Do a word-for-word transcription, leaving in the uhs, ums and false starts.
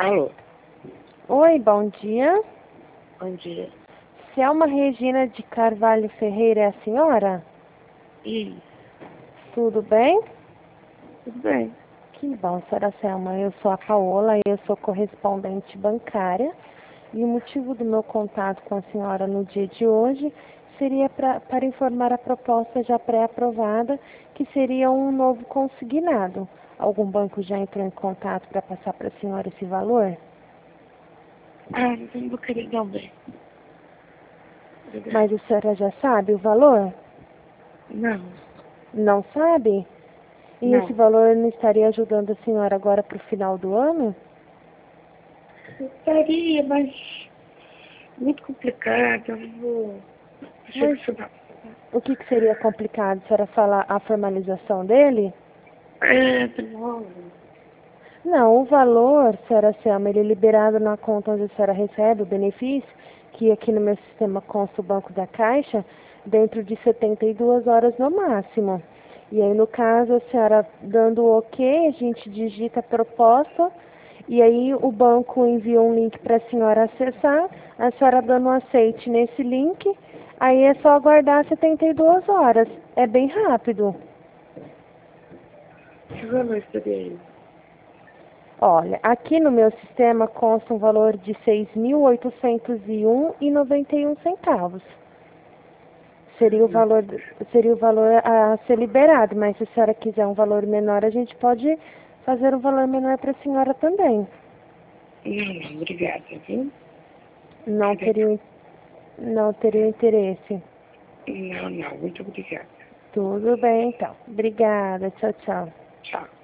Alô, Oi, bom dia. bom dia. Selma Regina de Carvalho Ferreira é a senhora? E Tudo bem? tudo bem? Que bom, senhora Selma. Eu sou a Paola, eu sou correspondente bancária. E o motivo do meu contato com a senhora no dia de hoje seria pra, para informar a proposta já pré-aprovada, que seria um novo consignado. Algum banco já entrou em contato para passar para a senhora esse valor? Ah, não vou querer não, bem. Obrigada. Mas a senhora já sabe o valor? Não, Não sabe? E esse não. valor não estaria ajudando a senhora agora para o final do ano? Gostaria, mas muito complicado. Eu não vou. Achei Mas que isso não. o que, que seria complicado? A senhora falar a formalização dele? É, não. Não, o valor, senhora Selma, ele é liberado na conta onde a senhora recebe o benefício, que aqui no meu sistema consta o Banco da Caixa, dentro de setenta e duas horas no máximo. E aí, no caso, a senhora dando o ok, a gente digita a proposta, e aí o banco envia um link para a senhora acessar, a senhora dando um aceite nesse link, aí é só aguardar setenta e duas horas. É bem rápido. Que valor seria isso? Olha, aqui no meu sistema consta um valor de seis mil oitocentos e um e noventa e um centavos. Seria o valor, seria o valor a ser liberado, mas se a senhora quiser um valor menor, a gente pode fazer um valor menor para a senhora também. Não, não, obrigada, viu? Não teria, não teria interesse. Não, não, muito obrigada. Tudo bem, então. Obrigada. Tchau, tchau. Tchau.